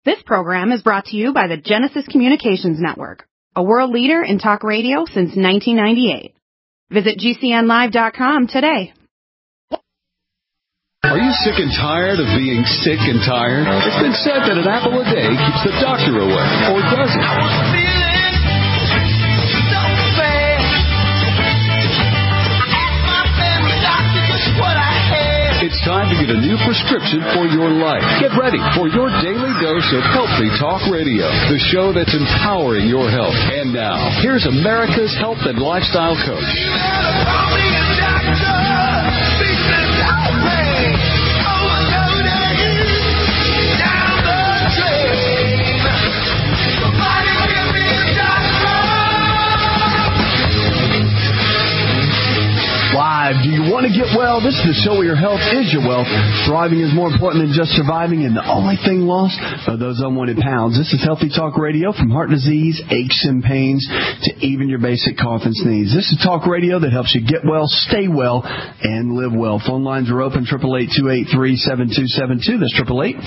This program is brought to you by the Genesis Communications Network, a world leader in talk radio since 1998. Visit GCNlive.com today. Are you sick and tired of being sick and tired? It's been said that an apple a day keeps the doctor away, or does it? I was feeling so bad. I asked my family doctor just what I had. It's time to get a new prescription for your life. Get ready for your daily dose of Healthy Talk Radio, the show that's empowering your health. And now, here's America's health and lifestyle coach. Live. Do you want to get well? This is the show where your health is your wealth. Thriving is more important than just surviving, and the only thing lost are those unwanted pounds. This is Healthy Talk Radio, from heart disease, aches and pains, to even your basic cough and sneeze. This is talk radio that helps you get well, stay well, and live well. Phone lines are open, 888-283-7272. That's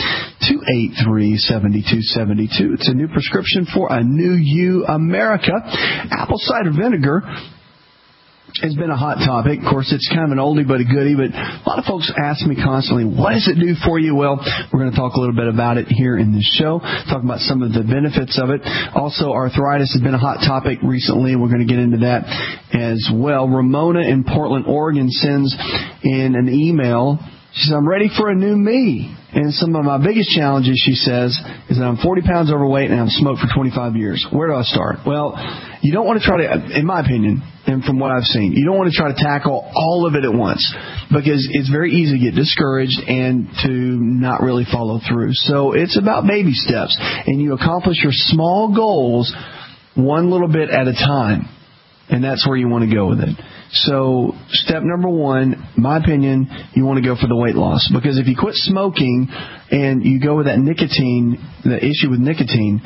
888-283-7272. It's a new prescription for a new you, America. Apple cider vinegar has been a hot topic. Of course, it's kind of an oldie but a goodie, but a lot of folks ask me constantly, what does it do for you? Well, we're going to talk a little bit about it here in this show, talk about some of the benefits of it. Also, arthritis has been a hot topic recently. We're going to get into that as well. Ramona in Portland, Oregon sends in an email. She says, I'm ready for a new me. And some of my biggest challenges, she says, is that I'm 40 pounds overweight and I've smoked for 25 years. Where do I start? Well, you don't want to try to, in my opinion, and from what I've seen, you don't want to try to tackle all of it at once, because it's very easy to get discouraged and to not really follow through. So it's about baby steps, and you accomplish your small goals one little bit at a time. And that's where you want to go with it. So step number one, my opinion, you want to go for the weight loss. Because if you quit smoking and you go with that nicotine, the issue with nicotine,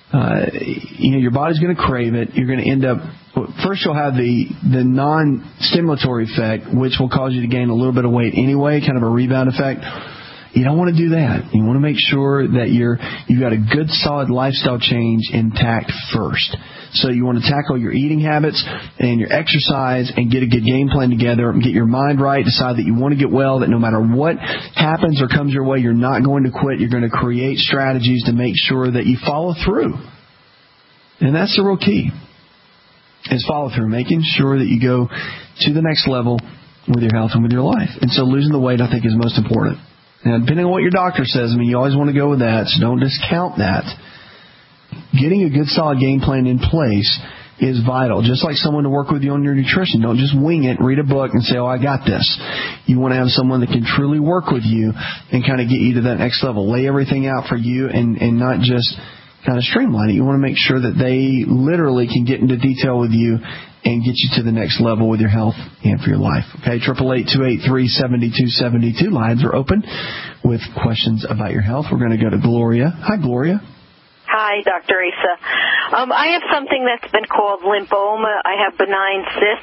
your body's going to crave it. You're going to end up, first you'll have the non-stimulatory effect, which will cause you to gain a little bit of weight anyway, kind of a rebound effect. You don't want to do that. You want to make sure that you've got a good, solid lifestyle change intact first. So you want to tackle your eating habits and your exercise and get a good game plan together, get your mind right, decide that you want to get well, that no matter what happens or comes your way, you're not going to quit. You're going to create strategies to make sure that you follow through. And that's the real key, is follow through, making sure that you go to the next level with your health and with your life. And so losing the weight, I think, is most important. Now, depending on what your doctor says, you always want to go with that, so don't discount that. Getting a good, solid game plan in place is vital. Just like someone to work with you on your nutrition. Don't just wing it, read a book, and say, oh, I got this. You want to have someone that can truly work with you and kind of get you to that next level. Lay everything out for you and not just kind of streamline it. You want to make sure that they literally can get into detail with you and get you to the next level with your health and for your life. Okay, 888-283-7272. Lines are open with questions about your health. We're going to go to Gloria. Hi, Gloria. Hi, Dr. Asa. I have something that's been called lymphoma. I have benign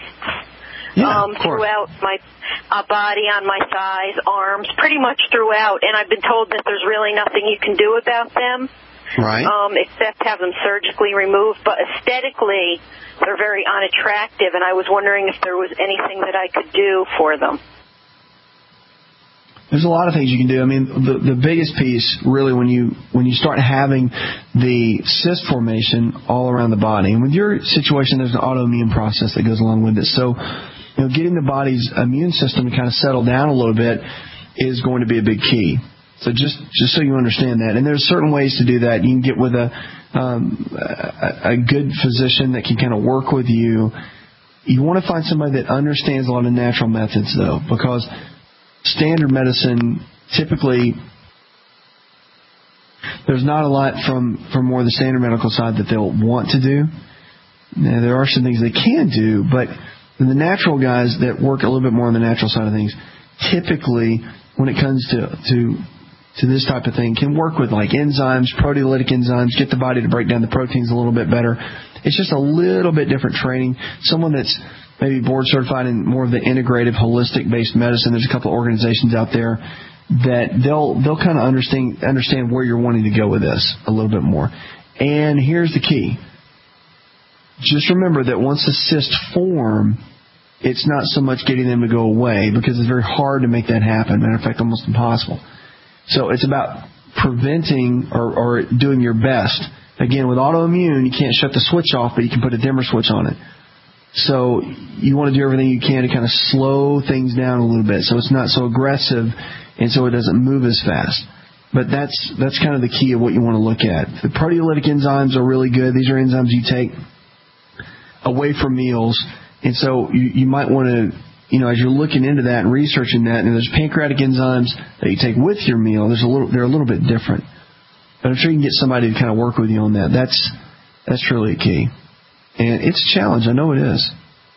cysts throughout my body, on my thighs, arms, pretty much throughout. And I've been told that there's really nothing you can do about them. Right. Except have them surgically removed. But aesthetically, they're very unattractive, and I was wondering if there was anything that I could do for them. There's a lot of things you can do. The biggest piece, really, when you start having the cyst formation all around the body, and with your situation, there's an autoimmune process that goes along with it. So, getting the body's immune system to kind of settle down a little bit is going to be a big key. So just so you understand that. And there's certain ways to do that. You can get with a good physician that can kind of work with you. You want to find somebody that understands a lot of natural methods, though, because standard medicine, typically, there's not a lot from more of the standard medical side that they'll want to do. Now, there are some things they can do, but the natural guys that work a little bit more on the natural side of things, typically, when it comes to this type of thing, can work with like enzymes, proteolytic enzymes, get the body to break down the proteins a little bit better. It's just a little bit different training. Someone that's maybe board certified in more of the integrative, holistic-based medicine. There's a couple of organizations out there that they'll kind of understand where you're wanting to go with this a little bit more. And here's the key. Just remember that once the cysts form, it's not so much getting them to go away, because it's very hard to make that happen. Matter of fact, almost impossible. So it's about preventing or doing your best. Again, with autoimmune, you can't shut the switch off, but you can put a dimmer switch on it. So you want to do everything you can to kind of slow things down a little bit so it's not so aggressive and so it doesn't move as fast. But that's kind of the key of what you want to look at. The proteolytic enzymes are really good. These are enzymes you take away from meals. And so you might want to, as you're looking into that and researching that, and there's pancreatic enzymes that you take with your meal, they're a little bit different. But I'm sure you can get somebody to kind of work with you on that. That's really a key. And it's a challenge. I know it is.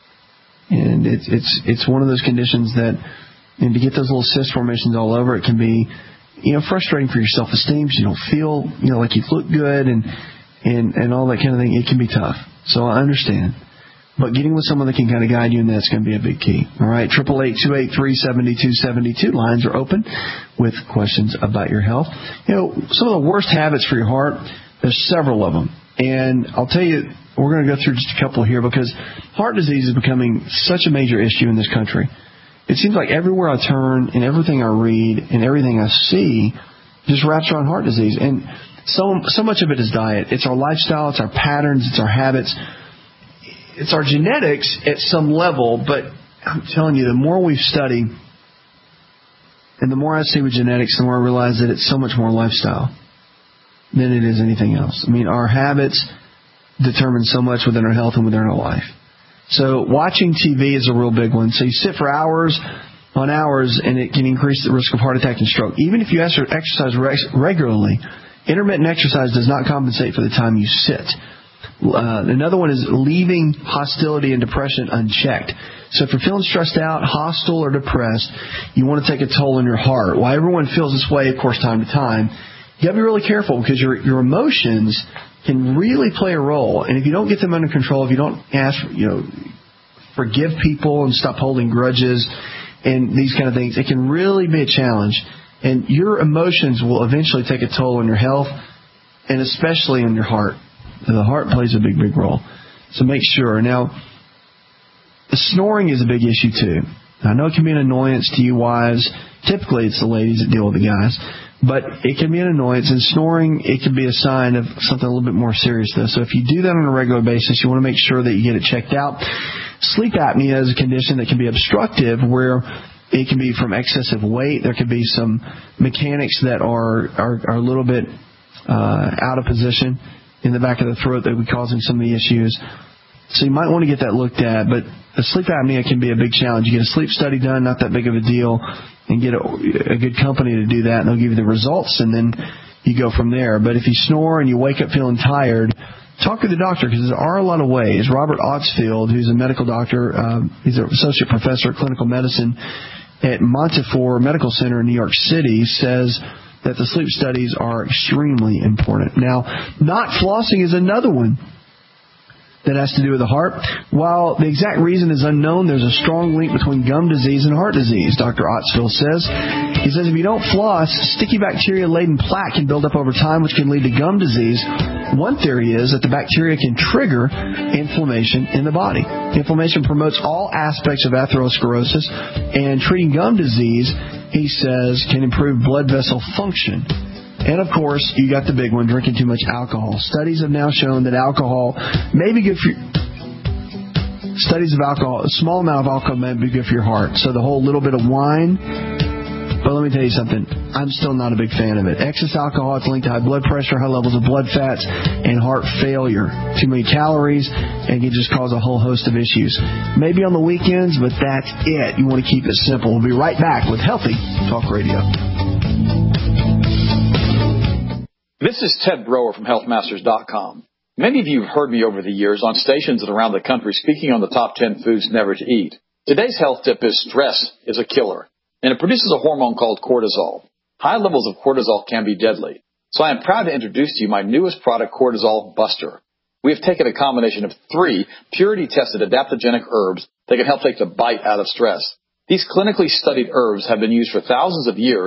And it's one of those conditions that, and to get those little cyst formations all over, it can be, frustrating for your self-esteem. You don't feel, like you look good and all that kind of thing. It can be tough. So I understand. But getting with someone that can kind of guide you in that's going to be a big key. All right, 888-283-7272. Lines are open with questions about your health. Some of the worst habits for your heart, there's several of them. And I'll tell you, we're going to go through just a couple here because heart disease is becoming such a major issue in this country. It seems like everywhere I turn and everything I read and everything I see just wraps around heart disease. And so much of it is diet. It's our lifestyle, it's our patterns, it's our habits. It's our genetics at some level, but I'm telling you, the more we've studied and the more I see with genetics, the more I realize that it's so much more lifestyle than it is anything else. I mean, our habits determine so much within our health and within our life. So watching TV is a real big one. So you sit for hours on hours, and it can increase the risk of heart attack and stroke. Even if you exercise regularly, intermittent exercise does not compensate for the time you sit. Another one is leaving hostility and depression unchecked. So if you're feeling stressed out, hostile, or depressed, you want to take a toll on your heart. While everyone feels this way, of course, time to time, you got to be really careful because your emotions can really play a role. And if you don't get them under control, if you don't forgive people and stop holding grudges and these kind of things, it can really be a challenge. And your emotions will eventually take a toll on your health and especially on your heart. The heart plays a big, big role. So make sure. Now, the snoring is a big issue too. I know it can be an annoyance to you wives. Typically, it's the ladies that deal with the guys. But it can be an annoyance. And snoring, it can be a sign of something a little bit more serious, though. So if you do that on a regular basis, you want to make sure that you get it checked out. Sleep apnea is a condition that can be obstructive where it can be from excessive weight. There could be some mechanics that are a little bit out of position in the back of the throat that would be causing some of the issues. So you might want to get that looked at. But the sleep apnea can be a big challenge. You get a sleep study done, not that big of a deal, and get a good company to do that, and they'll give you the results, and then you go from there. But if you snore and you wake up feeling tired, talk to the doctor because there are a lot of ways. Robert Otzfield, who's a medical doctor, he's an associate professor of clinical medicine at Montefiore Medical Center in New York City, says that the sleep studies are extremely important. Now, not flossing is another one that has to do with the heart. While the exact reason is unknown, there's a strong link between gum disease and heart disease, Dr. Otzfield says. He says if you don't floss, sticky bacteria-laden plaque can build up over time, which can lead to gum disease. One theory is that the bacteria can trigger inflammation in the body. Inflammation promotes all aspects of atherosclerosis, and treating gum disease, he says, can improve blood vessel function. And, of course, you got the big one, drinking too much alcohol. Studies have now shown that alcohol may be good for you. Studies of alcohol, a small amount of alcohol may be good for your heart. So the whole little bit of wine, but let me tell you something, I'm still not a big fan of it. Excess alcohol, it's linked to high blood pressure, high levels of blood fats, and heart failure. Too many calories, and it can just cause a whole host of issues. Maybe on the weekends, but that's it. You want to keep it simple. We'll be right back with Healthy Talk Radio. This is Ted Broer from HealthMasters.com. Many of you have heard me over the years on stations and around the country speaking on the top 10 foods never to eat. Today's health tip is stress is a killer, and it produces a hormone called cortisol. High levels of cortisol can be deadly. So I am proud to introduce to you my newest product, Cortisol Buster. We have taken a combination of 3 purity-tested adaptogenic herbs that can help take the bite out of stress. These clinically studied herbs have been used for thousands of years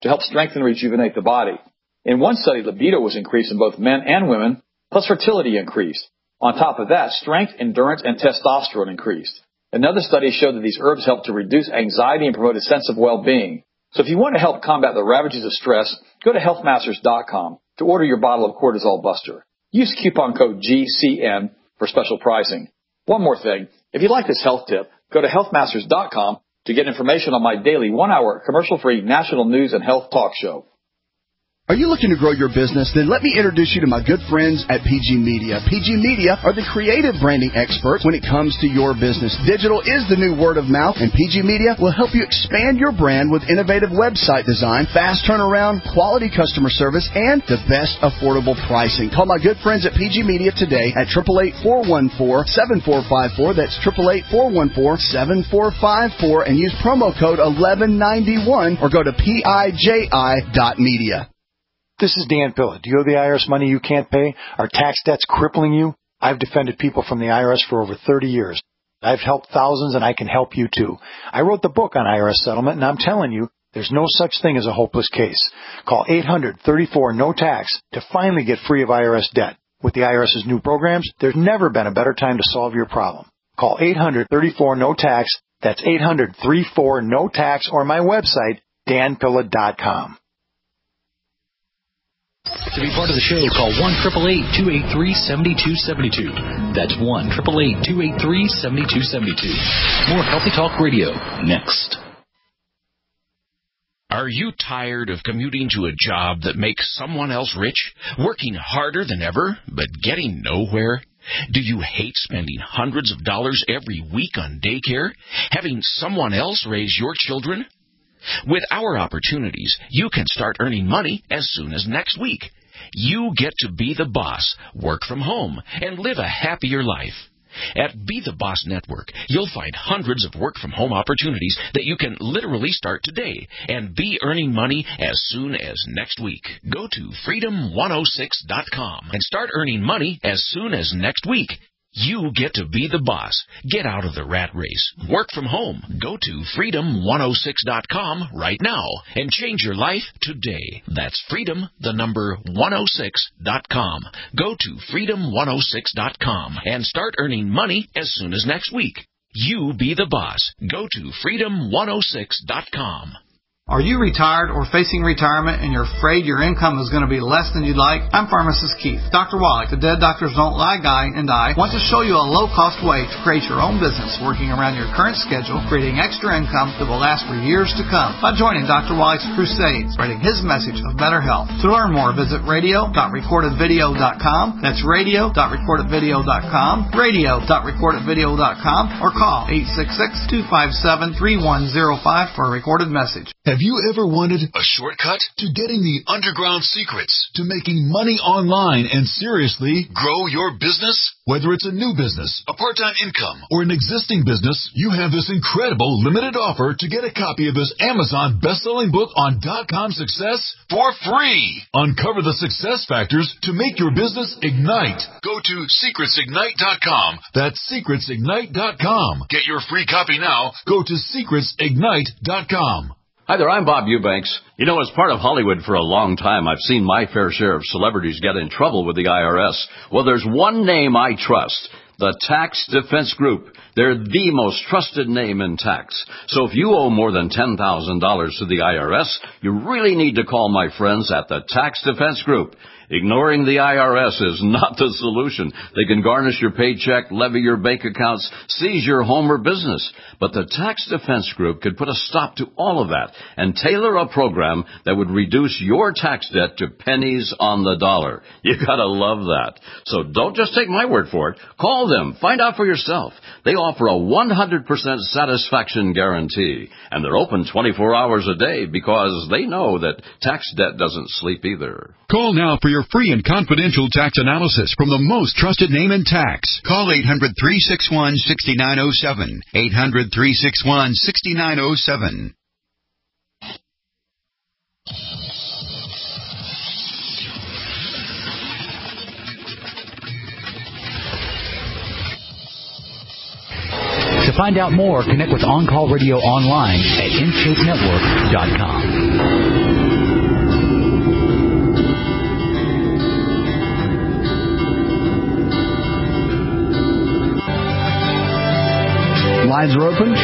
to help strengthen and rejuvenate the body. In one study, libido was increased in both men and women, plus fertility increased. On top of that, strength, endurance, and testosterone increased. Another study showed that these herbs help to reduce anxiety and promote a sense of well-being. So if you want to help combat the ravages of stress, go to healthmasters.com to order your bottle of Cortisol Buster. Use coupon code GCN for special pricing. One more thing. If you like this health tip, go to healthmasters.com to get information on my daily 1-hour commercial-free national news and health talk show. Are you looking to grow your business? Then let me introduce you to my good friends at PG Media. PG Media are the creative branding experts when it comes to your business. Digital is the new word of mouth, and PG Media will help you expand your brand with innovative website design, fast turnaround, quality customer service, and the best affordable pricing. Call my good friends at PG Media today at 888-414-7454. That's 888-414-7454, and use promo code 1191 or go to PIJI.media. This is Dan Pilla. Do you owe the IRS money you can't pay? Are tax debts crippling you? I've defended people from the IRS for over 30 years. I've helped thousands, and I can help you too. I wrote the book on IRS settlement, and I'm telling you, there's no such thing as a hopeless case. Call 800-34-NO-TAX to finally get free of IRS debt. With the IRS's new programs, there's never been a better time to solve your problem. Call 800-34-NO-TAX. That's 800-34-NO-TAX, or my website, danpilla.com. To be part of the show, call 1-888-283-7272. That's 1-888-283-7272. More Healthy Talk Radio next. Are you tired of commuting to a job that makes someone else rich, working harder than ever, but getting nowhere? Do you hate spending hundreds of dollars every week on daycare, having someone else raise your children? With our opportunities, you can start earning money as soon as next week. You get to be the boss, work from home, and live a happier life. At Be the Boss Network, you'll find hundreds of work-from-home opportunities that you can literally start today and be earning money as soon as next week. Go to freedom106.com and start earning money as soon as next week. You get to be the boss. Get out of the rat race. Work from home. Go to freedom106.com right now and change your life today. That's freedom106.com. Go to freedom106.com and start earning money as soon as next week. You be the boss. Go to freedom106.com. Are you retired or facing retirement and you're afraid your income is going to be less than you'd like? I'm Pharmacist Keith. Dr. Wallach, the Dead Doctors Don't Lie guy, and I want to show you a low-cost way to create your own business working around your current schedule, creating extra income that will last for years to come by joining Dr. Wallach's crusade, spreading his message of better health. To learn more, visit radio.recordedvideo.com. That's radio.recordedvideo.com, radio.recordedvideo.com, or call 866-257-3105 for a recorded message. Have you ever wanted a shortcut to getting the underground secrets to making money online and seriously grow your business? Whether it's a new business, a part-time income, or an existing business, you have this incredible limited offer to get a copy of this Amazon best-selling book on .com success for free. Uncover the success factors to make your business ignite. Go to secretsignite.com. That's secretsignite.com. Get your free copy now. Go to secretsignite.com. Hi there, I'm Bob Eubanks. You know, as part of Hollywood for a long time, I've seen my fair share of celebrities get in trouble with the IRS. Well, there's one name I trust, the Tax Defense Group. They're the most trusted name in tax. So if you owe more than $10,000 to the IRS, you really need to call my friends at the Tax Defense Group. Ignoring the IRS is not the solution. They can garnish your paycheck, levy your bank accounts, seize your home or business. But the Tax Defense Group could put a stop to all of that and tailor a program that would reduce your tax debt to pennies on the dollar. You gotta love that. So don't just take my word for it. Call them. Find out for yourself. They offer a 100% satisfaction guarantee. And they're open 24 hours a day because they know that tax debt doesn't sleep either. Call now for your free and confidential tax analysis from the most trusted name in tax. Call 800-361-6907. 800-361-6907. To find out more, connect with On Call Radio online at InShapeNetwork.com. Lines are open,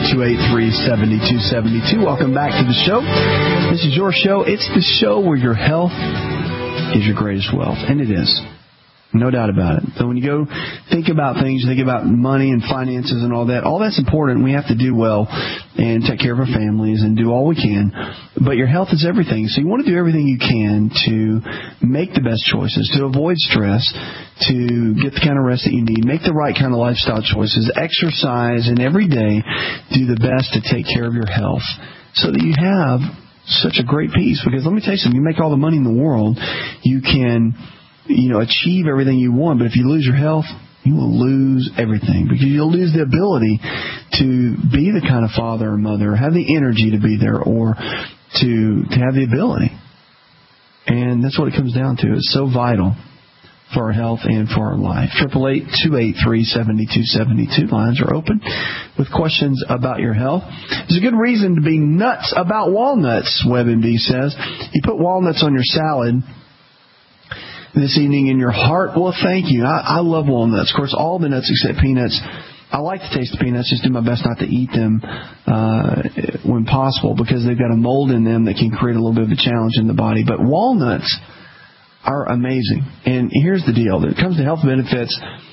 888-283-7272. Welcome back to the show. This is your show. It's the show where your health is your greatest wealth, and it is. No doubt about it. So when you go think about things, think about money and finances and all that's important. We have to do well and take care of our families and do all we can. But your health is everything. So you want to do everything you can to make the best choices, to avoid stress, to get the kind of rest that you need, make the right kind of lifestyle choices, exercise, and every day do the best to take care of your health so that you have such a great peace. Because let me tell you something, you make all the money in the world, you can achieve everything you want, but if you lose your health, you will lose everything, because you'll lose the ability to be the kind of father or mother, or have the energy to be there, or to have the ability. And that's what it comes down to. It's so vital for our health and for our life. 888-283-7272. Lines are open with questions about your health. There's a good reason to be nuts about walnuts, WebMD says. You put walnuts on your salad this evening and your heart will thank you. I love walnuts. Of course, all the nuts except peanuts. I like to taste the peanuts, just do my best not to eat them when possible, because they've got a mold in them that can create a little bit of a challenge in the body. But walnuts are amazing. And here's the deal. When it comes to health benefits,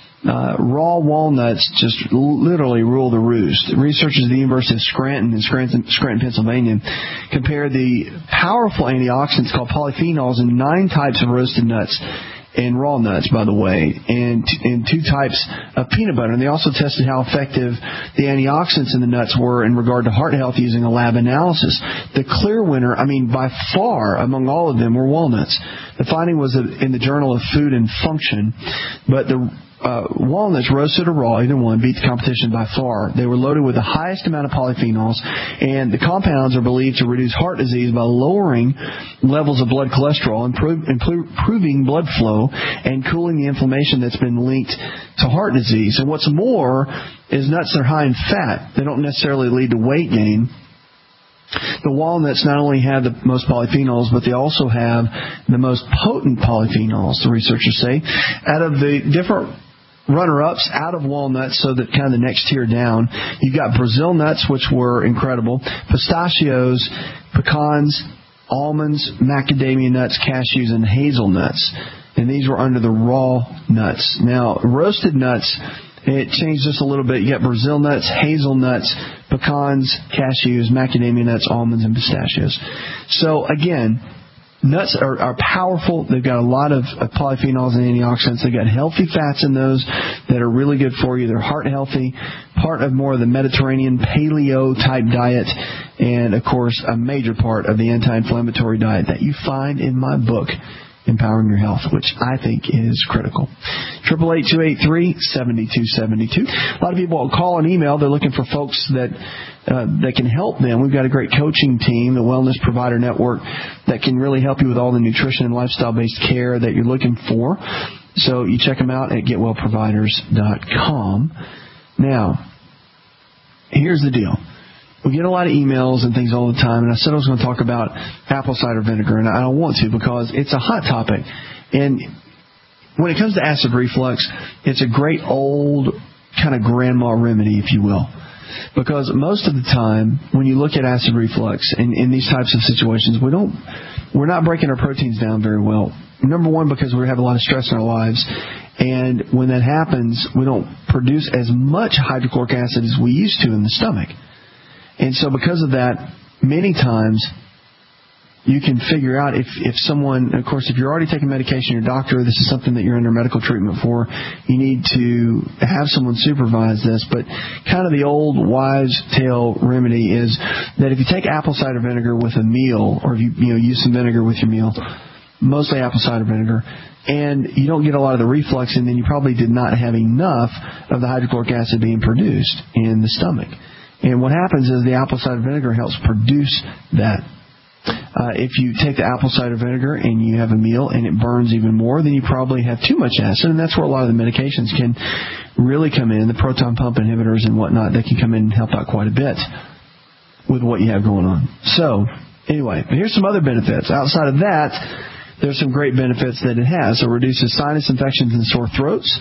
raw walnuts just literally rule the roost. Researchers at the University of Scranton Pennsylvania, compared the powerful antioxidants called polyphenols in 9 types of roasted nuts, and raw nuts, by the way, and 2 types of peanut butter. And they also tested how effective the antioxidants in the nuts were in regard to heart health using a lab analysis. The clear winner, by far among all of them, were walnuts. The finding was in the Journal of Food and Function, but the walnuts, roasted or raw, either one, beat the competition by far. They were loaded with the highest amount of polyphenols, and the compounds are believed to reduce heart disease by lowering levels of blood cholesterol, improving blood flow, and cooling the inflammation that's been linked to heart disease. And what's more is nuts are high in fat. They don't necessarily lead to weight gain. The walnuts not only have the most polyphenols, but they also have the most potent polyphenols, the researchers say. Out of the different runner-ups out of walnuts, so that kind of the next tier down, you've got Brazil nuts, which were incredible, pistachios, pecans, almonds, macadamia nuts, cashews, and hazelnuts. And these were under the raw nuts. Now, roasted nuts, it changed just a little bit. You got Brazil nuts, hazelnuts, pecans, cashews, macadamia nuts, almonds, and pistachios. So, again, nuts are powerful. They've got a lot of polyphenols and antioxidants. They've got healthy fats in those that are really good for you. They're heart healthy, part of more of the Mediterranean paleo-type diet, and, of course, a major part of the anti-inflammatory diet that you find in my book, Empowering Your Health, which I think is critical. 888-283-7272. A lot of people will call and email. They're looking for folks that can help them. We've got a great coaching team, the Wellness Provider Network, that can really help you with all the nutrition and lifestyle-based care that you're looking for. So you check them out at getwellproviders.com. Now, here's the deal. We get a lot of emails and things all the time, and I said I was going to talk about apple cider vinegar, and I don't want to because it's a hot topic. And when it comes to acid reflux, it's a great old kind of grandma remedy, if you will. Because most of the time, when you look at acid reflux in these types of situations, we're not breaking our proteins down very well. Number one, because we have a lot of stress in our lives, and when that happens, we don't produce as much hydrochloric acid as we used to in the stomach. And so because of that, many times you can figure out if someone, of course, if you're already taking medication, your doctor, this is something that you're under medical treatment for, you need to have someone supervise this. But kind of the old wives' tale remedy is that if you take apple cider vinegar with a meal, or if you use some vinegar with your meal, mostly apple cider vinegar, and you don't get a lot of the reflux, and then you probably did not have enough of the hydrochloric acid being produced in the stomach. And what happens is the apple cider vinegar helps produce that. If you take the apple cider vinegar and you have a meal and it burns even more, then you probably have too much acid, and that's where a lot of the medications can really come in, the proton pump inhibitors and whatnot, that can come in and help out quite a bit with what you have going on. So, anyway, here's some other benefits. Outside of that, there's some great benefits that it has. So it reduces sinus infections and sore throats.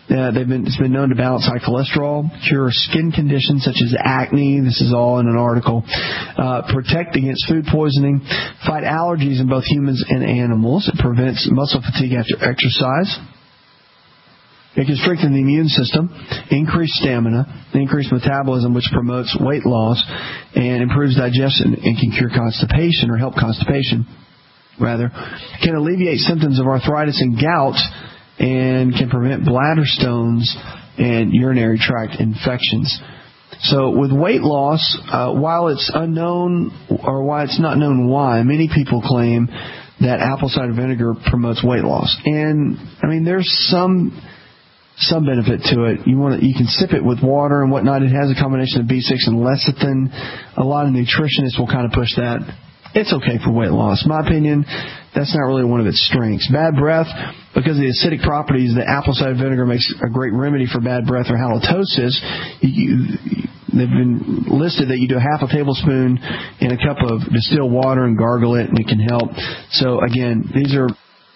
It's been known to balance high cholesterol, cure skin conditions such as acne. This is all in an article. Protect against food poisoning, fight allergies in both humans and animals. It prevents muscle fatigue after exercise. It can strengthen the immune system, increase stamina, increase metabolism, which promotes weight loss, and improves digestion and can cure constipation or help constipation, rather. Can alleviate symptoms of arthritis and gout, and can prevent bladder stones and urinary tract infections. So with weight loss, while it's unknown, or why it's not known why, many people claim that apple cider vinegar promotes weight loss. And, I mean, there's some benefit to it. You can sip it with water and whatnot. It has a combination of B6 and lecithin. A lot of nutritionists will kind of push that. It's okay for weight loss. My opinion, that's not really one of its strengths. Bad breath, because of the acidic properties, the apple cider vinegar makes a great remedy for bad breath or halitosis. They've been listed that you do half a tablespoon in a cup of distilled water and gargle it, and it can help. So, again, these are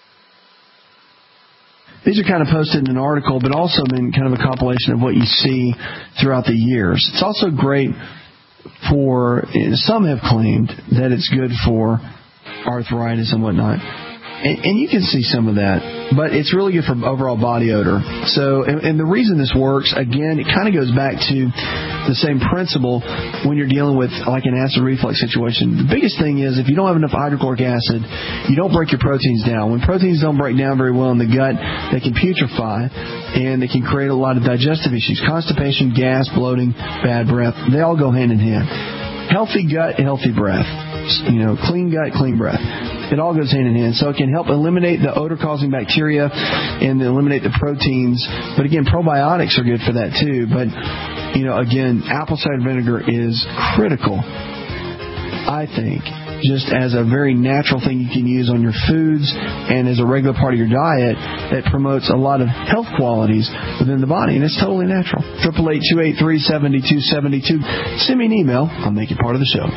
kind of posted in an article, but also been kind of a compilation of what you see throughout the years. It's also great for, some have claimed that it's good for arthritis and whatnot. And you can see some of that, but it's really good for overall body odor. So, and the reason this works, again, it kind of goes back to the same principle when you're dealing with like an acid reflux situation. The biggest thing is if you don't have enough hydrochloric acid, you don't break your proteins down. When proteins don't break down very well in the gut, they can putrefy, and they can create a lot of digestive issues. Constipation, gas, bloating, bad breath, they all go hand in hand. Healthy gut, healthy breath. Clean gut, clean breath. It all goes hand in hand. So it can help eliminate the odor-causing bacteria and eliminate the proteins. But again, probiotics are good for that too. But, again, apple cider vinegar is critical, I think, just as a very natural thing you can use on your foods and as a regular part of your diet that promotes a lot of health qualities within the body. And it's totally natural. 888-283-7272. Send me an email. I'll make it part of the show.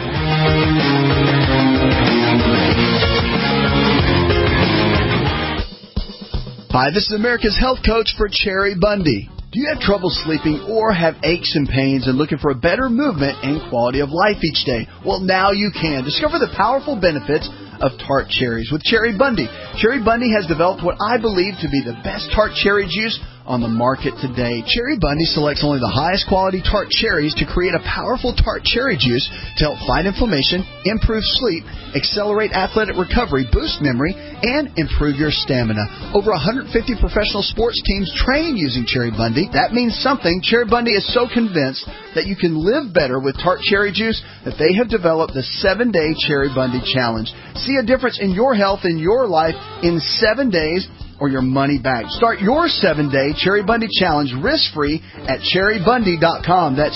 Hi, this is America's Health Coach for Cherry Bundy. Do you have trouble sleeping or have aches and pains and looking for a better movement and quality of life each day? Well, now you can. Discover the powerful benefits of tart cherries with Cherry Bundy. Cherry Bundy has developed what I believe to be the best tart cherry juice on the market today. Cherry Bundy selects only the highest quality tart cherries to create a powerful tart cherry juice to help fight inflammation, improve sleep, accelerate athletic recovery, boost memory, and improve your stamina. Over 150 professional sports teams train using Cherry Bundy. That means something. Cherry Bundy is so convinced that you can live better with tart cherry juice that they have developed the 7-Day Cherry Bundy Challenge. See a difference in your health and your life in 7 days or your money back. Start your 7-Day Cherry Bundy Challenge risk-free at cherrybundy.com. That's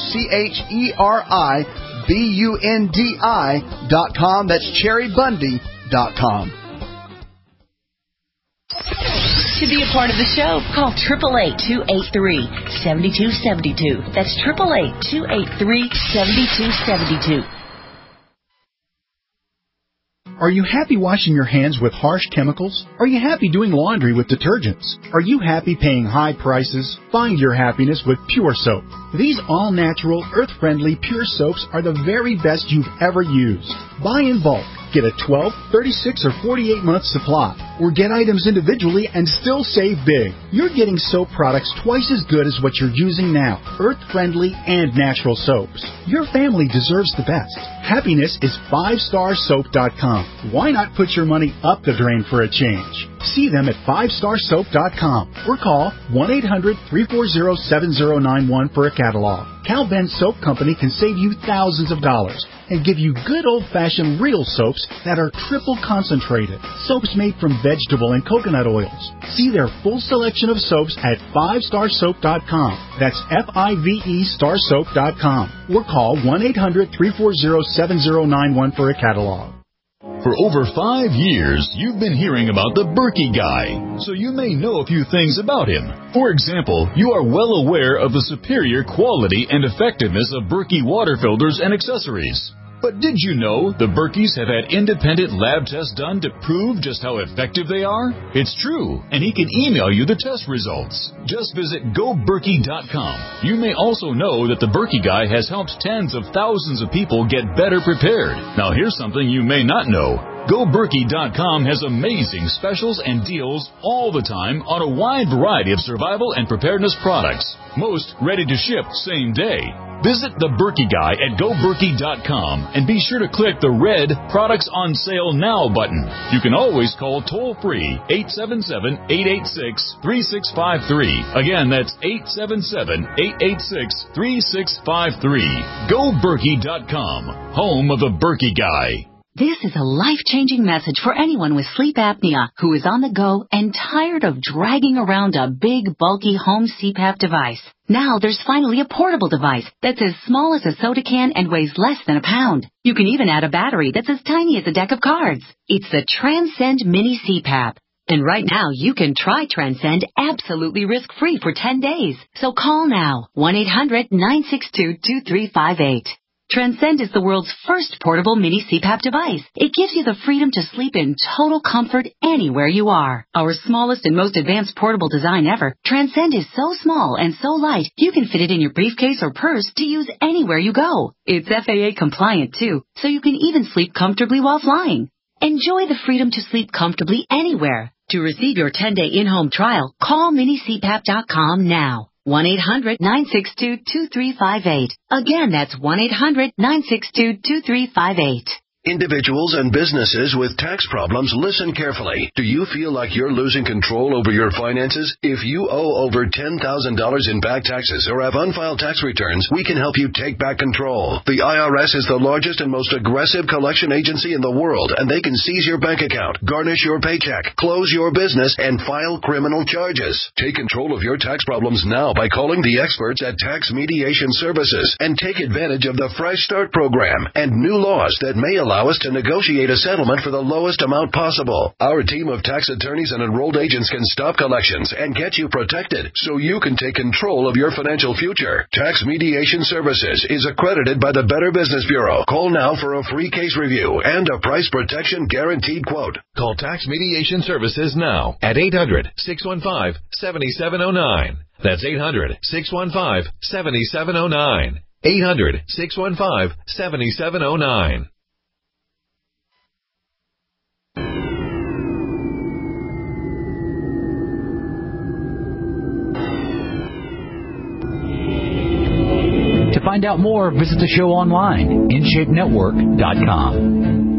CHERIBUNDI.com. That's cherrybundy.com. To be a part of the show, call 888-283-7272. That's 888-283-7272. Are you happy washing your hands with harsh chemicals? Are you happy doing laundry with detergents? Are you happy paying high prices? Find your happiness with Pure Soap. These all-natural, earth-friendly Pure Soaps are the very best you've ever used. Buy in bulk. Get a 12, 36, or 48-month supply. Or get items individually and still save big. You're getting soap products twice as good as what you're using now. Earth-friendly and natural soaps. Your family deserves the best. Happiness is 5starsoap.com. Why not put your money up the drain for a change? See them at 5starsoap.com or call 1-800-340-7091 for a catalog. Cal Ben Soap Company can save you thousands of dollars and give you good old-fashioned real soaps that are triple concentrated. Soaps made from vegetable and coconut oils. See their full selection of soaps at 5starsoap.com. That's F-I-V-E starsoap.com. Or call 1-800-340-7091 for a catalog. For over 5 years, you've been hearing about the Berkey Guy, so you may know a few things about him. For example, you are well aware of the superior quality and effectiveness of Berkey water filters and accessories. But did you know the Berkeys have had independent lab tests done to prove just how effective they are? It's true, and he can email you the test results. Just visit GoBerkey.com. You may also know that the Berkey Guy has helped tens of thousands of people get better prepared. Now here's something you may not know. GoBerkey.com has amazing specials and deals all the time on a wide variety of survival and preparedness products. Most ready to ship same day. Visit the Berkey Guy at GoBerkey.com and be sure to click the red Products on Sale Now button. You can always call toll-free 877-886-3653. Again, that's 877-886-3653. GoBerkey.com, home of the Berkey Guy. This is a life-changing message for anyone with sleep apnea who is on the go and tired of dragging around a big, bulky home CPAP device. Now there's finally a portable device that's as small as a soda can and weighs less than a pound. You can even add a battery that's as tiny as a deck of cards. It's the Transcend Mini CPAP. And right now, you can try Transcend absolutely risk-free for 10 days. So call now, 1-800-962-2358. Transcend is the world's first portable mini CPAP device. It gives you the freedom to sleep in total comfort anywhere you are. Our smallest and most advanced portable design ever, Transcend is so small and so light, you can fit it in your briefcase or purse to use anywhere you go. It's FAA compliant too, so you can even sleep comfortably while flying. Enjoy the freedom to sleep comfortably anywhere. To receive your 10-day in-home trial, call minicpap.com now. 1-800-962-2358. Again, that's 1-800-962-2358. Individuals and businesses with tax problems, listen carefully. Do you feel like you're losing control over your finances? If you owe over $10,000 in back taxes or have unfiled tax returns, we can help you take back control. The IRS is the largest and most aggressive collection agency in the world, and they can seize your bank account, garnish your paycheck, close your business, and file criminal charges. Take control of your tax problems now by calling the experts at Tax Mediation Services and take advantage of the Fresh Start program and new laws that may allow us to negotiate a settlement for the lowest amount possible. Our team of tax attorneys and enrolled agents can stop collections and get you protected so you can take control of your financial future. Tax Mediation Services is accredited by the Better Business Bureau. Call now for a free case review and a price protection guaranteed quote. Call Tax Mediation Services now at 800-615-7709. That's 800-615-7709. 800-615-7709. To find out more, visit the show online, InShapeNetwork.com.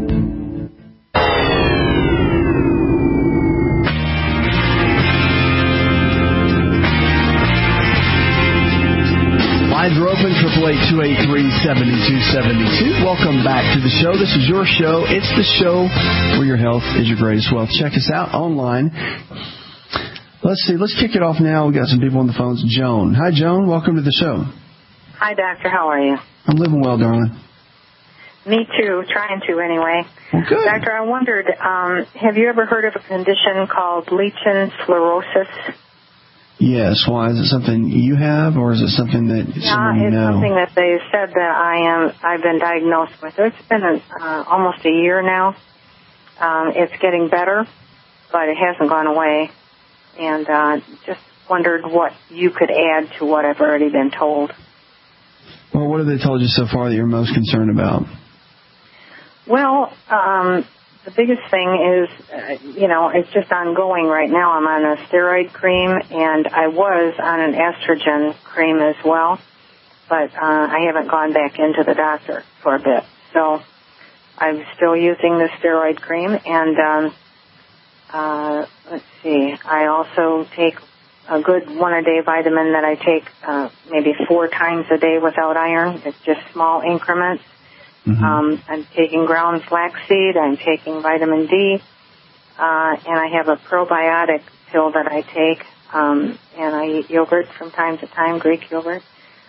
Lines are open, 888-283-7272. Welcome back to the show. This is your show. It's the show where your health is your greatest wealth. Check us out online. Let's see. Let's kick it off now. We've got some people on the phones. Joan. Hi, Joan. Welcome to the show. Hi, Doctor. How are you? I'm living well, darling. Me too. Trying to, anyway. Well, good. Doctor, I wondered, have you ever heard of a condition called lichen sclerosis? Yes. Why? Is it something you have, or is it something that someone you know? It's something that they said that I've been diagnosed with. It's been almost a year now. It's getting better, but it hasn't gone away. And just wondered what you could add to what I've already been told. Well, what have they told you so far that you're most concerned about? Well, the biggest thing is, it's just ongoing right now. I'm on a steroid cream, and I was on an estrogen cream as well, but I haven't gone back into the doctor for a bit. So I'm still using the steroid cream, and let's see, I also take a good one-a-day vitamin that I take maybe 4 times a day without iron. It's just small increments. Mm-hmm. I'm taking ground flaxseed. I'm taking vitamin D. And I have a probiotic pill that I take. And I eat yogurt from time to time, Greek yogurt.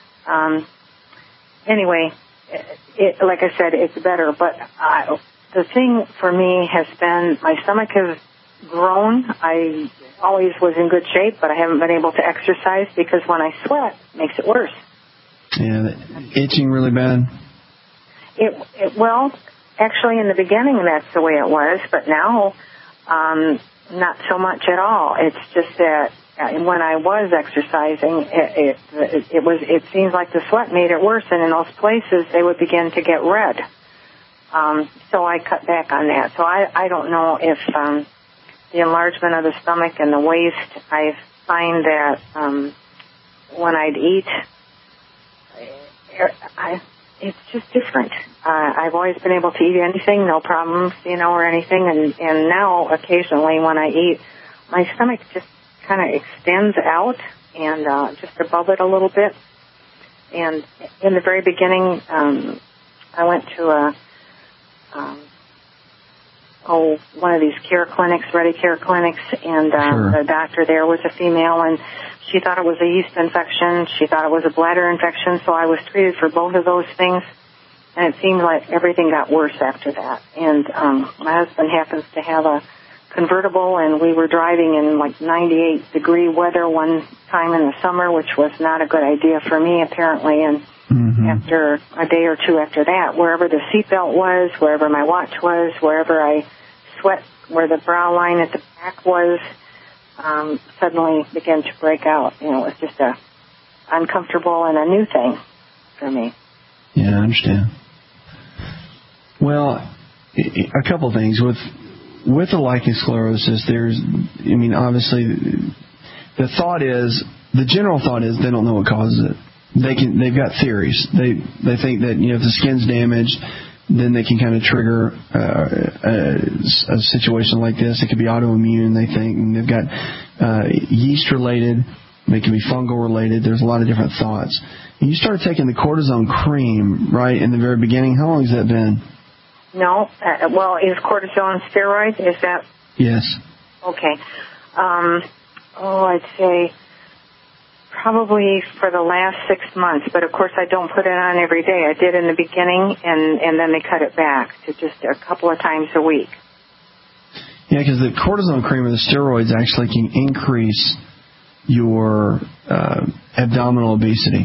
Anyway, like I said, it's better. But the thing for me has been my stomach has grown. I always was in good shape, but I haven't been able to exercise because when I sweat, it makes it worse. Yeah, itching really bad. Well, actually, in the beginning, that's the way it was, but now, not so much at all. It's just that when I was exercising, it seems like the sweat made it worse, and in those places, they would begin to get red. So I cut back on that. So I don't know if the enlargement of the stomach and the waist, I find that when I'd eat, it's just different. I've always been able to eat anything, no problems, or anything. And now, occasionally, when I eat, my stomach just kind of extends out and just above it a little bit. And in the very beginning, I went to one of these care clinics, Ready Care clinics, and the doctor there was a female, and she thought it was a yeast infection. She thought it was a bladder infection, so I was treated for both of those things, and it seemed like everything got worse after that. And my husband happens to have a convertible, and we were driving in like 98-degree weather one time in the summer, which was not a good idea for me, apparently, and after a day or two after that, wherever the seatbelt was, wherever my watch was, wherever I sweat, where the brow line at the back was, suddenly began to break out. It was just a uncomfortable and a new thing for me. Yeah, I understand. Well, a couple things. With the lichen sclerosis, obviously, the general thought is they don't know what causes it. They've got theories. They think that if the skin's damaged, then they can kind of trigger a situation like this. It could be autoimmune, they think, and they've got yeast related. They can be fungal related. There's a lot of different thoughts. And you started taking the cortisone cream right in the very beginning. How long has that been? No. Is cortisone steroids? Is that? Yes. Okay. I'd say probably for the last 6 months, but of course I don't put it on every day. I did in the beginning, and then they cut it back to just a couple of times a week. Yeah, because the cortisone cream or the steroids actually can increase your abdominal obesity.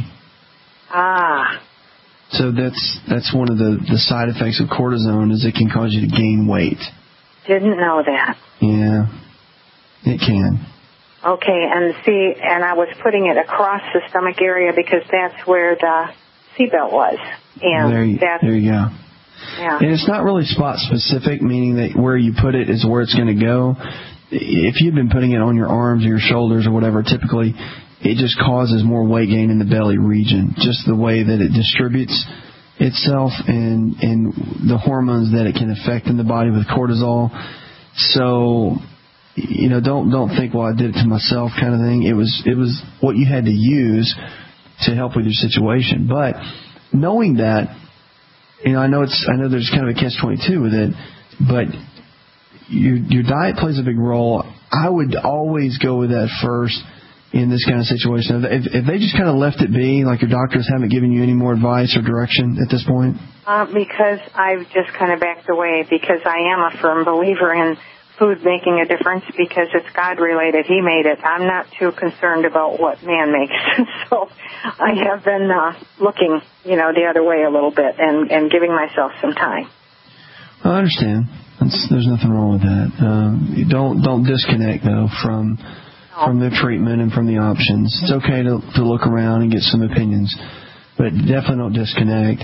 So that's one of the side effects of cortisone is it can cause you to gain weight. Didn't know that. Yeah, it can. Okay, and I was putting it across the stomach area because that's where the seatbelt was. And there you go. Yeah. And it's not really spot specific, meaning that where you put it is where it's going to go. If you've been putting it on your arms or your shoulders or whatever, typically it just causes more weight gain in the belly region, just the way that it distributes itself and the hormones that it can affect in the body with cortisol. So, don't think, well, I did it to myself kind of thing. It was what you had to use to help with your situation. But knowing that, I know there's kind of a catch-22 with it, but your diet plays a big role. I would always go with that first in this kind of situation. If they just kind of left it be, like your doctors haven't given you any more advice or direction at this point? Because I've just kind of backed away because I am a firm believer in food making a difference because it's God-related. He made it. I'm not too concerned about what man makes. So I have been looking, the other way a little bit and giving myself some time. I understand. There's nothing wrong with that. Don't disconnect, though, from the treatment and from the options. It's okay to look around and get some opinions, but definitely don't disconnect.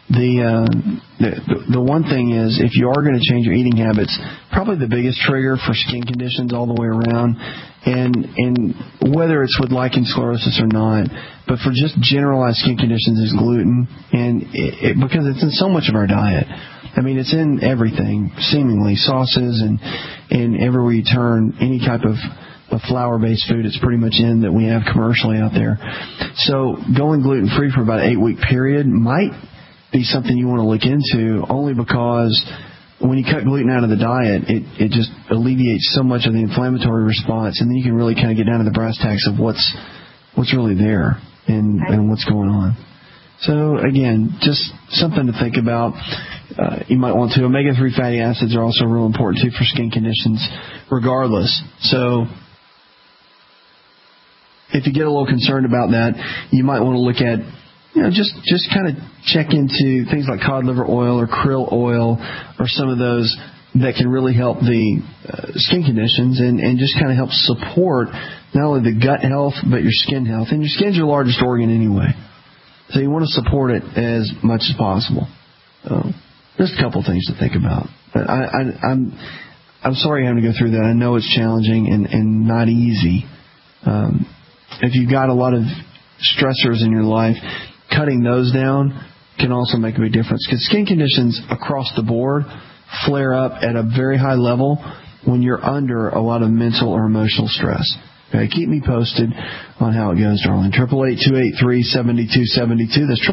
The one thing is, if you are going to change your eating habits, probably the biggest trigger for skin conditions all the way around, and whether it's with lichen sclerosis or not, but for just generalized skin conditions is gluten, and because it's in so much of our diet. I mean, it's in everything, seemingly, sauces and everywhere you turn, any type of flour-based food, it's pretty much in that we have commercially out there. So going gluten-free for about an 8-week period might be something you want to look into, only because when you cut gluten out of the diet, it just alleviates so much of the inflammatory response, and then you can really kind of get down to the brass tacks of what's really there and what's going on. So again, just something to think about. You might want to. Omega-3 fatty acids are also real important too for skin conditions, regardless. So if you get a little concerned about that, you might want to look at just kind of check into things like cod liver oil or krill oil or some of those that can really help the skin conditions and just kind of help support not only the gut health but your skin health. And your skin's your largest organ anyway, so you want to support it as much as possible. Just a couple things to think about. But I'm sorry you're having to go through that. I know it's challenging and not easy. If you've got a lot of stressors in your life, cutting those down can also make a big difference, because skin conditions across the board flare up at a very high level when you're under a lot of mental or emotional stress. Okay, keep me posted on how it goes, darling. 888-283-7272. That's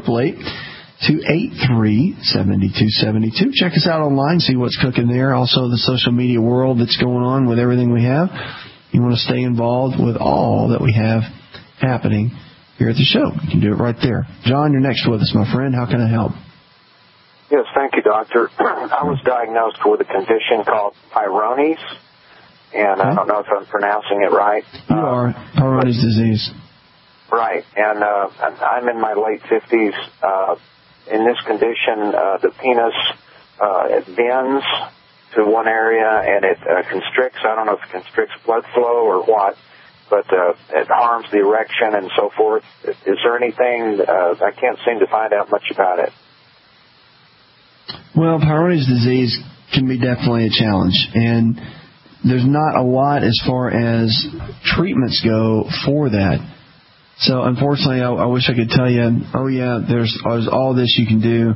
888-283-7272. Check us out online, see what's cooking there. Also, the social media world that's going on with everything we have. You want to stay involved with all that we have happening here at the show. You can do it right there. John, you're next with us, my friend. How can I help? Yes, thank you, doctor. I was diagnosed with a condition called Peyronie's, and I don't know if I'm pronouncing it right. You are. Peyronie's disease. Right, and I'm in my late 50s. In this condition, the penis it bends to one area, and it constricts. I don't know if it constricts blood flow or what, but it harms the erection and so forth. Is there anything? I can't seem to find out much about it. Well, Peyronie's disease can be definitely a challenge, and there's not a lot as far as treatments go for that. So, unfortunately, I wish I could tell you, oh yeah, there's all this you can do,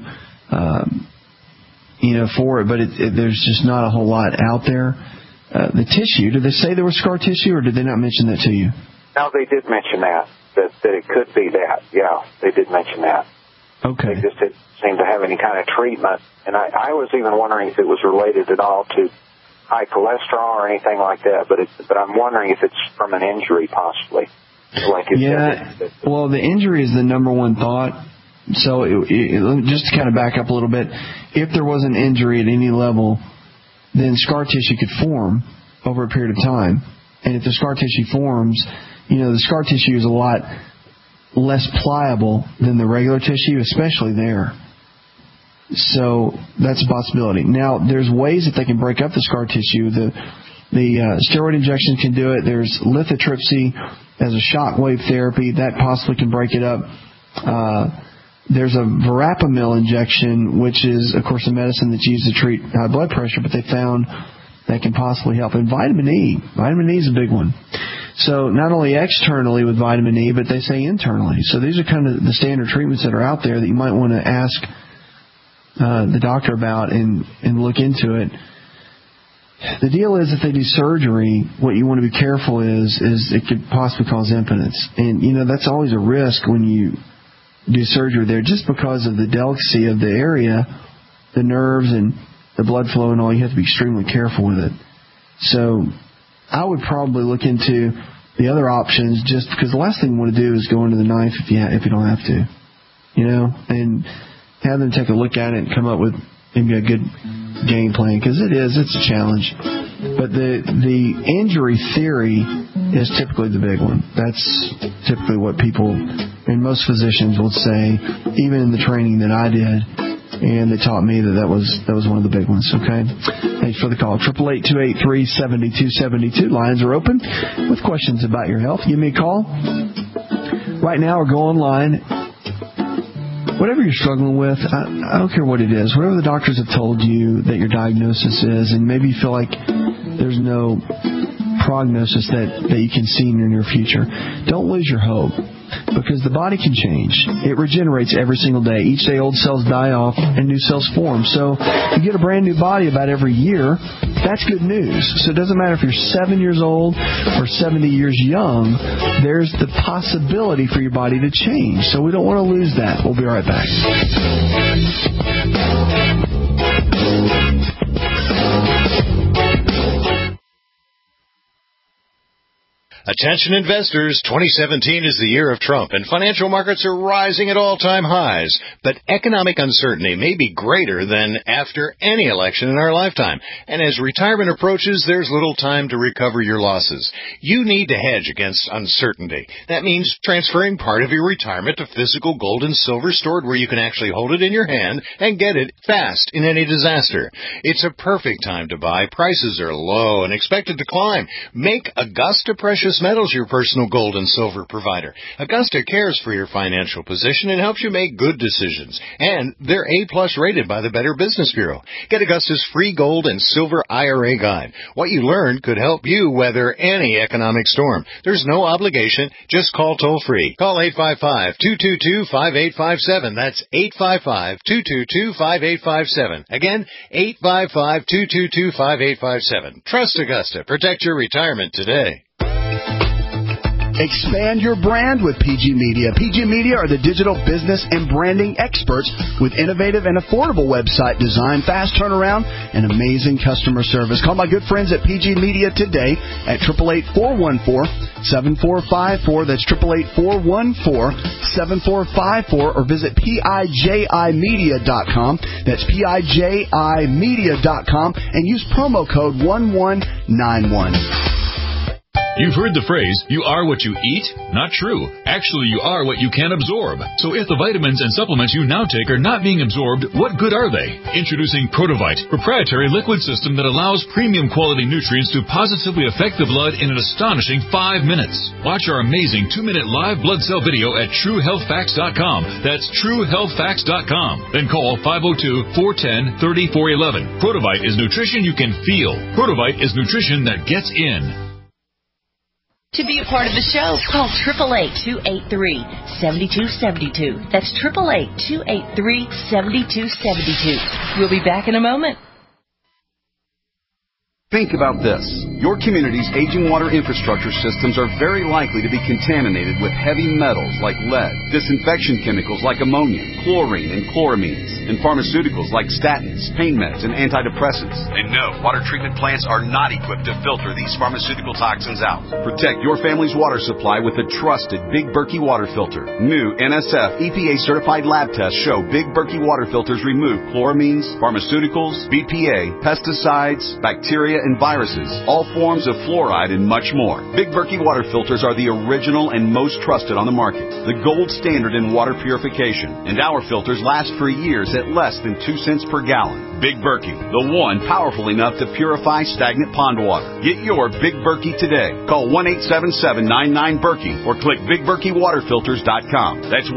for it, but there's just not a whole lot out there. The tissue, did they say there was scar tissue, or did they not mention that to you? No, they did mention that it could be that. Yeah, they did mention that. Okay. They just didn't seem to have any kind of treatment. And I was even wondering if it was related at all to high cholesterol or anything like that, but I'm wondering if it's from an injury possibly. Like well, the injury is the number one thought. So just to kind of back up a little bit, if there was an injury at any level, then scar tissue could form over a period of time. And if the scar tissue forms, the scar tissue is a lot less pliable than the regular tissue, especially there. So that's a possibility. Now, there's ways that they can break up the scar tissue. The steroid injections can do it. There's lithotripsy as a shockwave therapy. That possibly can break it up. There's a verapamil injection, which is, of course, a medicine that's used to treat high blood pressure, but they found that can possibly help. And vitamin E. Vitamin E is a big one. So not only externally with vitamin E, but they say internally. So these are kind of the standard treatments that are out there that you might want to ask the doctor about and look into it. The deal is, if they do surgery, what you want to be careful is it could possibly cause impotence. And, that's always a risk when you do surgery there, just because of the delicacy of the area, the nerves and the blood flow and all. You have to be extremely careful with it. So I would probably look into the other options, just because the last thing you want to do is go into the knife if you don't have to, and have them take a look at it and come up with maybe a good game plan, because it's a challenge. But the injury theory is typically the big one. That's typically what people and most physicians will say, even in the training that I did, and they taught me that was one of the big ones. Okay, thanks for the call. 888-283-7272. Lines are open with questions about your health. Give me a call right now or go online. Whatever you're struggling with, I don't care what it is, whatever the doctors have told you that your diagnosis is, and maybe you feel like there's no prognosis that you can see in your near future, don't lose your hope, because the body can change. It regenerates every single day. Each day old cells die off and new cells form. So you get a brand new body about every year. That's good news. So it doesn't matter if you're 7 years old or 70 years young, there's the possibility for your body to change. So we don't want to lose that. We'll be right back. Attention investors, 2017 is the year of Trump, and financial markets are rising at all-time highs. But economic uncertainty may be greater than after any election in our lifetime. And as retirement approaches, there's little time to recover your losses. You need to hedge against uncertainty. That means transferring part of your retirement to physical gold and silver stored where you can actually hold it in your hand and get it fast in any disaster. It's a perfect time to buy. Prices are low and expected to climb. Make Augusta Precious Metals your personal gold and silver provider. Augusta cares for your financial position and helps you make good decisions. And they're A+ rated by the Better Business Bureau. Get Augusta's free gold and silver IRA guide. What you learned could help you weather any economic storm. There's no obligation. Just call toll-free. Call 855-222-5857. That's 855-222-5857. Again, 855-222-5857. Trust Augusta. Protect your retirement today. Expand your brand with PG Media. PG Media are the digital business and branding experts with innovative and affordable website design, fast turnaround, and amazing customer service. Call my good friends at PG Media today at 888-414-7454. That's 888-414-7454, or visit PIJImedia.com. That's PIJImedia.com, and use promo code 1191. You've heard the phrase, you are what you eat? Not true. Actually, you are what you can absorb. So if the vitamins and supplements you now take are not being absorbed, what good are they? Introducing Protovite, proprietary liquid system that allows premium quality nutrients to positively affect the blood in an astonishing 5 minutes. Watch our amazing 2-minute live blood cell video at TrueHealthFacts.com. That's TrueHealthFacts.com. Then call 502-410-3411. Protovite is nutrition you can feel. Protovite is nutrition that gets in. To be a part of the show, call 888-283-7272. That's 888-283-7272. We'll be back in a moment. Think about this. Your community's aging water infrastructure systems are very likely to be contaminated with heavy metals like lead, disinfection chemicals like ammonia, chlorine, and chloramines, and pharmaceuticals like statins, pain meds, and antidepressants. And no, water treatment plants are not equipped to filter these pharmaceutical toxins out. Protect your family's water supply with the trusted Big Berkey water filter. New NSF EPA-certified lab tests show Big Berkey water filters remove chloramines, pharmaceuticals, BPA, pesticides, bacteria, and viruses, all forms of fluoride, and much more. Big Berkey water filters are the original and most trusted on the market, the gold standard in water purification, and our filters last for years at less than 2 cents per gallon. Big Berkey, the one powerful enough to purify stagnant pond water. Get your Big Berkey today. Call 1-877-99-BERKEY or click BigBerkeyWaterFilters.com. That's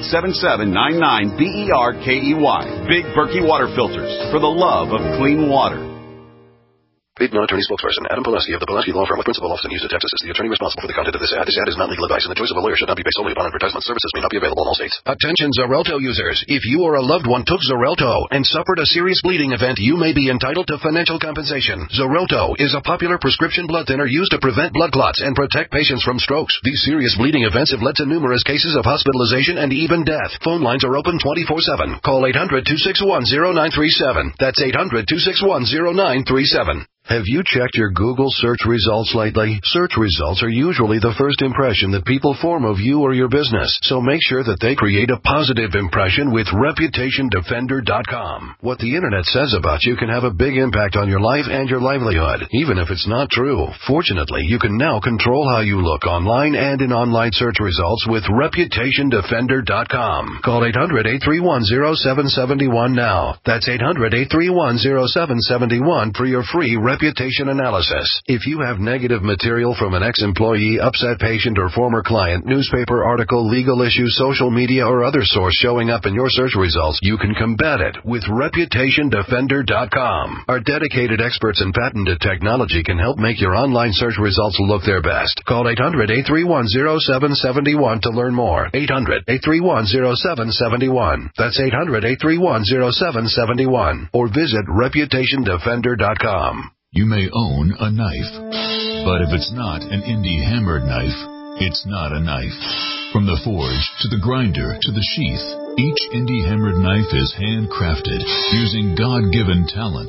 1-877-99-BERKEY. Big Berkey Water Filters, for the love of clean water. Paid non-attorney spokesperson Adam Pulaski of the Pulaski Law Firm with principal office in Houston, Texas, is the attorney responsible for the content of this ad. This ad is not legal advice, and the choice of a lawyer should not be based solely upon advertisement. Services may not be available in all states. Attention Xarelto users. If you or a loved one took Xarelto and suffered a serious bleeding event, you may be entitled to financial compensation. Xarelto is a popular prescription blood thinner used to prevent blood clots and protect patients from strokes. These serious bleeding events have led to numerous cases of hospitalization and even death. Phone lines are open 24/7. Call 800-261-0937. That's 800-261-0937. Have you checked your Google search results lately? Search results are usually the first impression that people form of you or your business, so make sure that they create a positive impression with ReputationDefender.com. What the Internet says about you can have a big impact on your life and your livelihood, even if it's not true. Fortunately, you can now control how you look online and in online search results with ReputationDefender.com. Call 800-831-0771 now. That's 800-831-0771 for your free reputation analysis. If you have negative material from an ex-employee, upset patient, or former client, newspaper article, legal issue, social media, or other source showing up in your search results, you can combat it with ReputationDefender.com. Our dedicated experts in patented technology can help make your online search results look their best. Call 800-831-0771 to learn more. 800-831-0771. That's 800-831-0771. Or visit ReputationDefender.com. You may own a knife, but if it's not an indie hammered knife, it's not a knife. From the forge to the grinder to the sheath, each indie hammered knife is handcrafted using God-given talent.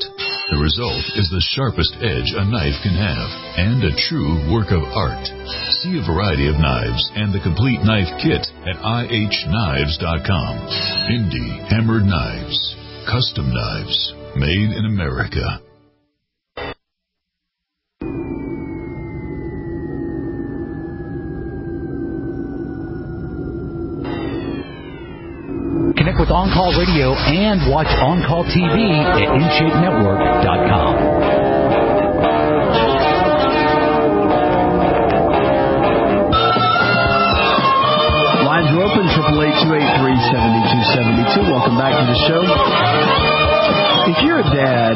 The result is the sharpest edge a knife can have, and a true work of art. See a variety of knives and the complete knife kit at ihknives.com. Indie Hammered Knives. Custom knives. Made in America. Connect with On Call Radio and watch On Call TV at InShapeNetwork.com. Lines are open, 888-283-7272. Welcome back to the show. If you're a dad,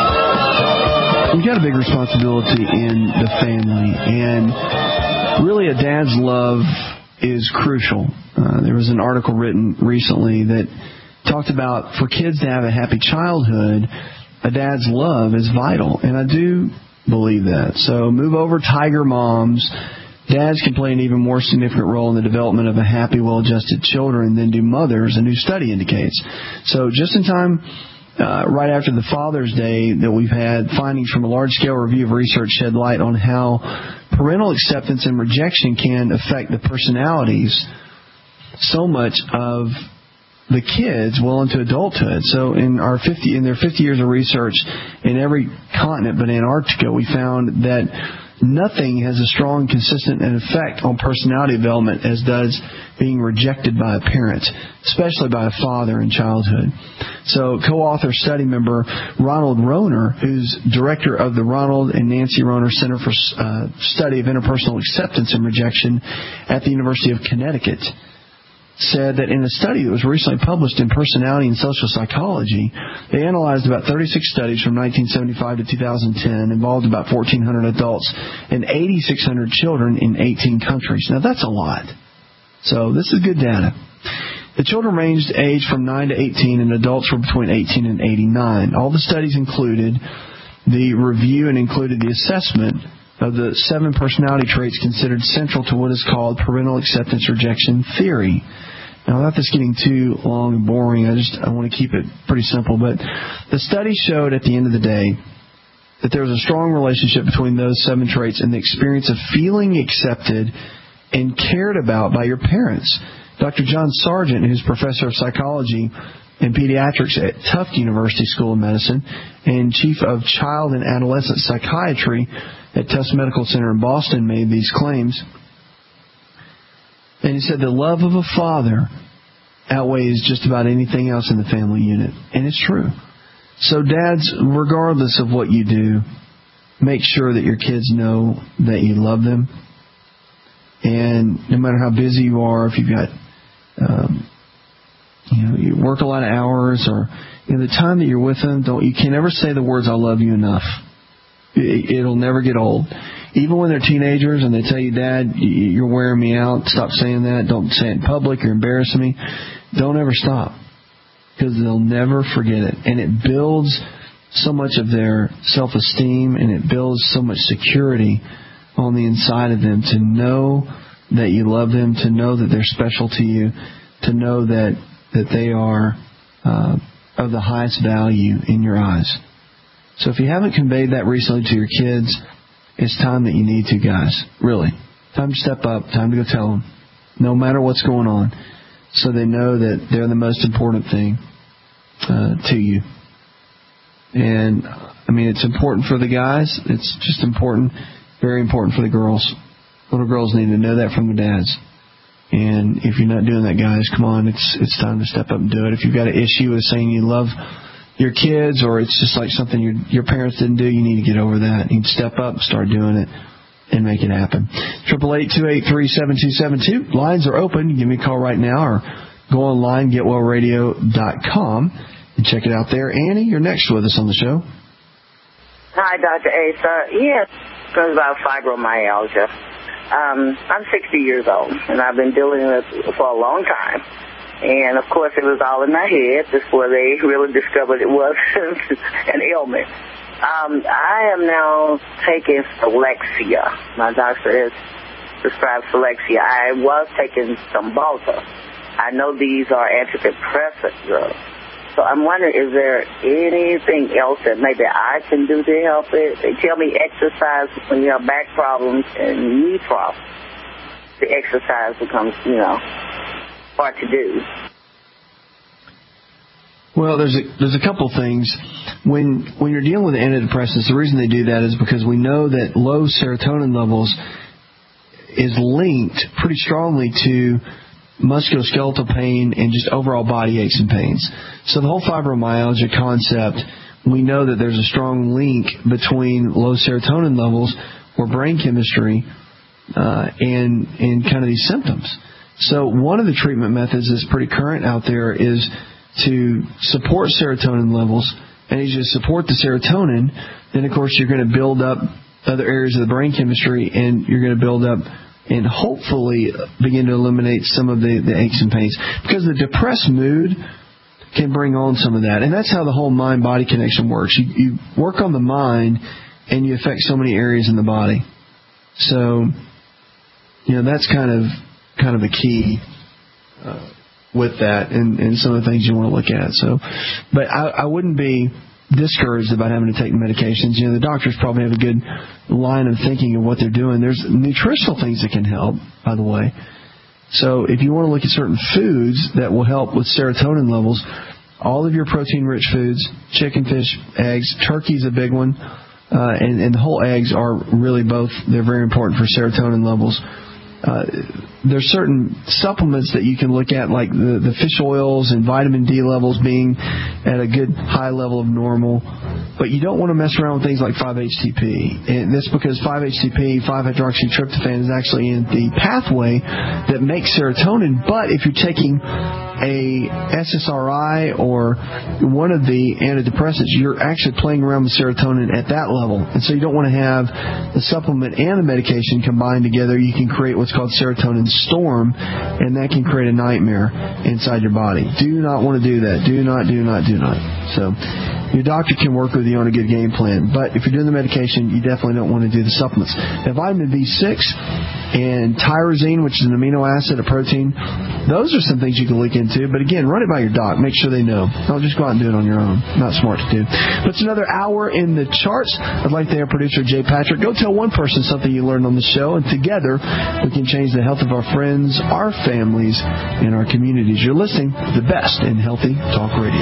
you've got a big responsibility in the family, and really a dad's love is crucial. There was an article written recently that talked about for kids to have a happy childhood, a dad's love is vital, and I do believe that. So move over, Tiger Moms. Dads can play an even more significant role in the development of a happy, well-adjusted children than do mothers, a new study indicates. So just in time, right after the Father's Day that we've had, findings from a large-scale review of research shed light on how parental acceptance and rejection can affect the personalities so much of the kids well into adulthood. So in their 50 years of research in every continent but Antarctica, we found that nothing has a strong, consistent effect on personality development as does being rejected by a parent, especially by a father in childhood. So co-author study member Ronald Rohner, who's director of the Ronald and Nancy Rohner Center for Study of Interpersonal Acceptance and Rejection at the University of Connecticut, said that in a study that was recently published in Personality and Social Psychology, they analyzed about 36 studies from 1975 to 2010, involved about 1,400 adults and 8,600 children in 18 countries. Now, that's a lot. So this is good data. The children ranged age from 9 to 18, and adults were between 18 and 89. All the studies included the review and included the assessment of the 7 personality traits considered central to what is called parental acceptance rejection theory. Now, without this getting too long and boring, I want to keep it pretty simple, but the study showed at the end of the day that there was a strong relationship between those 7 traits and the experience of feeling accepted and cared about by your parents. Dr. John Sargent, who's professor of psychology and pediatrics at Tufts University School of Medicine and chief of child and adolescent psychiatry at Tufts Medical Center in Boston, made these claims. And he said the love of a father outweighs just about anything else in the family unit. And it's true. So dads, regardless of what you do, make sure that your kids know that you love them. And no matter how busy you are, if you've got, you work a lot of hours, or the time that you're with them, you can never say the words "I love you" enough. It'll never get old. Even when they're teenagers and they tell you, "Dad, you're wearing me out. Stop saying that. Don't say it in public. You're embarrassing me." Don't ever stop, because they'll never forget it. And it builds so much of their self-esteem, and it builds so much security on the inside of them to know that you love them, to know that they're special to you, to know that they are of the highest value in your eyes. So if you haven't conveyed that recently to your kids, it's time that you need to, guys. Really. Time to step up. Time to go tell them, no matter what's going on, so they know that they're the most important thing to you. And, it's important for the guys. It's just important, very important for the girls. Little girls need to know that from the dads. And if you're not doing that, guys, come on, it's time to step up and do it. If you've got an issue with saying you love your kids, or it's just like something your parents didn't do, you need to get over that. You need to step up and start doing it and make it happen. 888-283-7272. Lines are open. Give me a call right now, or go online, getwellradio.com, and check it out there. Annie, you're next with us on the show. Hi, Dr. Asa. Yes, it was about fibromyalgia. I'm 60 years old, and I've been dealing with it for a long time. And, of course, it was all in my head before they really discovered it was an ailment. I am now taking Celexa. My doctor has prescribed Celexa. I was taking Cymbalta. I know these are antidepressant drugs. So I'm wondering, is there anything else that maybe I can do to help it? They tell me exercise when you have back problems and knee problems. The exercise becomes, hard to do. Well, there's a couple things. When you're dealing with antidepressants, the reason they do that is because we know that low serotonin levels is linked pretty strongly to musculoskeletal pain and just overall body aches and pains. So the whole fibromyalgia concept, we know that there's a strong link between low serotonin levels or brain chemistry and kind of these symptoms. So one of the treatment methods that's pretty current out there is to support serotonin levels. And as you support the serotonin, then of course you're going to build up other areas of the brain chemistry, and you're going to build up and hopefully begin to eliminate some of the aches and pains. Because the depressed mood can bring on some of that. And that's how the whole mind-body connection works. You work on the mind, and you affect so many areas in the body. So, that's kind of the key with that, and some of the things you want to look at. So, but I wouldn't be discouraged about having to take medications. The doctors probably have a good line of thinking of what they're doing. There's nutritional things that can help, by the way. So if you want to look at certain foods that will help with serotonin levels, all of your protein-rich foods, chicken, fish, eggs, turkey's a big one, and the whole eggs are really both, they're very important for serotonin levels. There's certain supplements that you can look at, like the fish oils and vitamin D levels being at a good high level of normal. But you don't want to mess around with things like 5-HTP. And that's because 5-HTP, 5-hydroxytryptophan, is actually in the pathway that makes serotonin. But if you're taking a SSRI or one of the antidepressants, you're actually playing around with serotonin at that level. And so you don't want to have the supplement and the medication combined together. You can create what's called serotonin storm, and that can create a nightmare inside your body. Do not want to do that. Do not. So your doctor can work with you on a good game plan. But if you're doing the medication, you definitely don't want to do the supplements. Now, vitamin B6 and tyrosine, which is an amino acid, a protein, those are some things you can look into. But again, run it by your doc. Make sure they know. Don't just go out and do it on your own. Not smart to do. But it's another hour in the charts. I'd like to have producer Jay Patrick go tell one person something you learned on the show, and together we can change the health of our friends, our families, and our communities. You're listening to the best in healthy talk radio.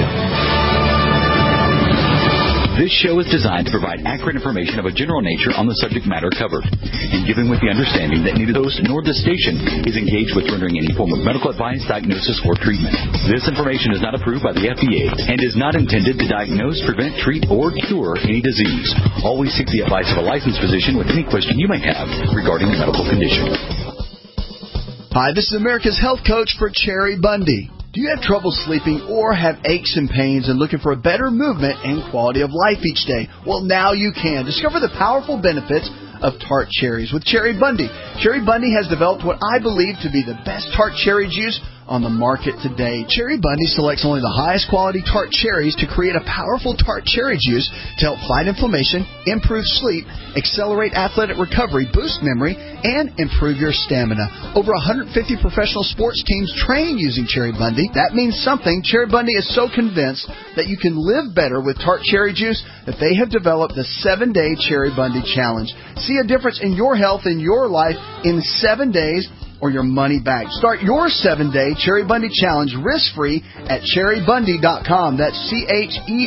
This show is designed to provide accurate information of a general nature on the subject matter covered, and given with the understanding that neither the host nor the station is engaged with rendering any form of medical advice, diagnosis, or treatment. This information is not approved by the FDA and is not intended to diagnose, prevent, treat, or cure any disease. Always seek the advice of a licensed physician with any question you may have regarding a medical condition. Hi, this is America's Health Coach for Cherry Bundy. Do you have trouble sleeping or have aches and pains and looking for a better movement and quality of life each day? Well, now you can. Discover the powerful benefits of tart cherries with Cherry Bundy. Cherry Bundy has developed what I believe to be the best tart cherry juice on the market today. Cherry Bundy selects only the highest quality tart cherries to create a powerful tart cherry juice to help fight inflammation, improve sleep, accelerate athletic recovery, boost memory, and improve your stamina. Over 150 professional sports teams train using Cherry Bundy. That means something. Cherry Bundy is so convinced that you can live better with tart cherry juice that they have developed the 7-Day Cherry Bundy Challenge. See a difference in your health and your life in 7 days, or your money back. Start your 7-Day Cherry Bundy Challenge risk-free at cherrybundy.com. That's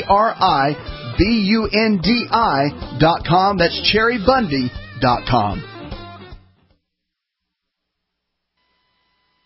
CherryBundi.com. That's cherrybundy.com.